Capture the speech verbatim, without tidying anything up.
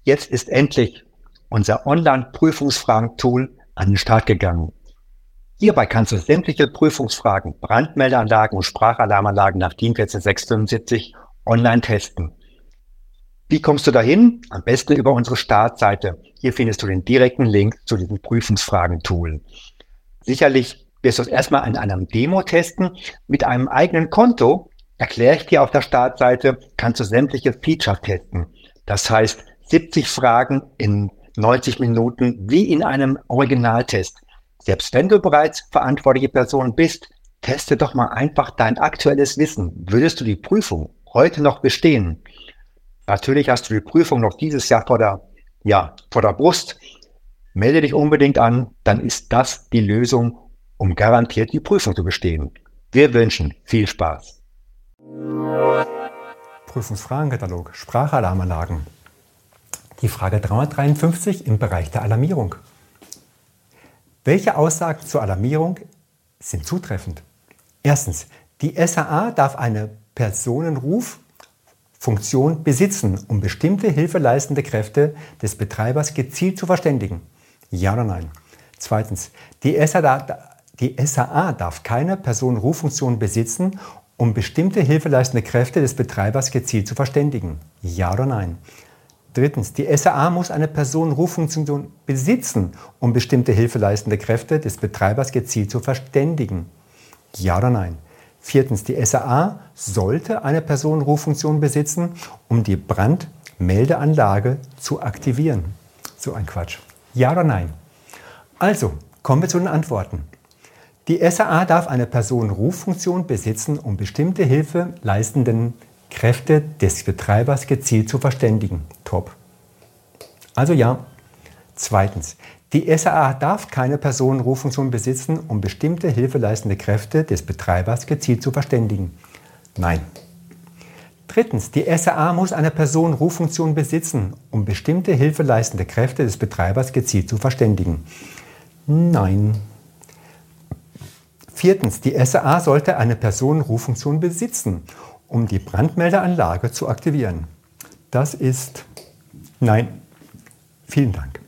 Jetzt ist endlich unser Online-Prüfungsfragen-Tool an den Start gegangen. Hierbei kannst du sämtliche Prüfungsfragen, Brandmeldeanlagen und Sprachalarmanlagen nach DIN eins vier sechs fünf online testen. Wie kommst du dahin? Am besten über unsere Startseite. Hier findest du den direkten Link zu diesem Prüfungsfragen-Tool. Sicherlich wirst du es erstmal in einem Demo testen. Mit einem eigenen Konto, erkläre ich dir auf der Startseite, kannst du sämtliche Features testen. Das heißt, siebzig Fragen in neunzig Minuten wie in einem Originaltest. Selbst wenn du bereits verantwortliche Person bist, teste doch mal einfach dein aktuelles Wissen. Würdest du die Prüfung heute noch bestehen? Natürlich hast du die Prüfung noch dieses Jahr vor der, ja, vor der Brust. Melde dich unbedingt an, dann ist das die Lösung, um garantiert die Prüfung zu bestehen. Wir wünschen viel Spaß. Prüfungsfragenkatalog, Sprachalarmanlagen. Die Frage dreihundertdreiundfünfzig im Bereich der Alarmierung. Welche Aussagen zur Alarmierung sind zutreffend? Erstens, die S A A darf eine Personenruffunktion besitzen, um bestimmte hilfeleistende Kräfte des Betreibers gezielt zu verständigen. Ja oder nein? Zweitens, die S A A, die S A A darf keine Personenruffunktion besitzen, um bestimmte hilfeleistende Kräfte des Betreibers gezielt zu verständigen. Ja oder nein? Drittens, die S A A muss eine Personenruffunktion besitzen, um bestimmte hilfeleistende Kräfte des Betreibers gezielt zu verständigen. Ja oder nein? Viertens, die S A A sollte eine Personenruffunktion besitzen, um die Brandmeldeanlage zu aktivieren. So ein Quatsch. Ja oder nein? Also, kommen wir zu den Antworten. Die S A A darf eine Personenruffunktion besitzen, um bestimmte hilfeleistenden Kräfte des Betreibers gezielt zu verständigen. Top. Also ja. Zweitens. Die S A A darf keine Personenruffunktion besitzen, um bestimmte hilfeleistende Kräfte des Betreibers gezielt zu verständigen. Nein. Drittens. Die S A A muss eine Personenruffunktion besitzen, um bestimmte hilfeleistende Kräfte des Betreibers gezielt zu verständigen. Nein. Viertens. Die S A A sollte eine Personenruffunktion besitzen, um die Brandmeldeanlage zu aktivieren. Das ist nein. Vielen Dank.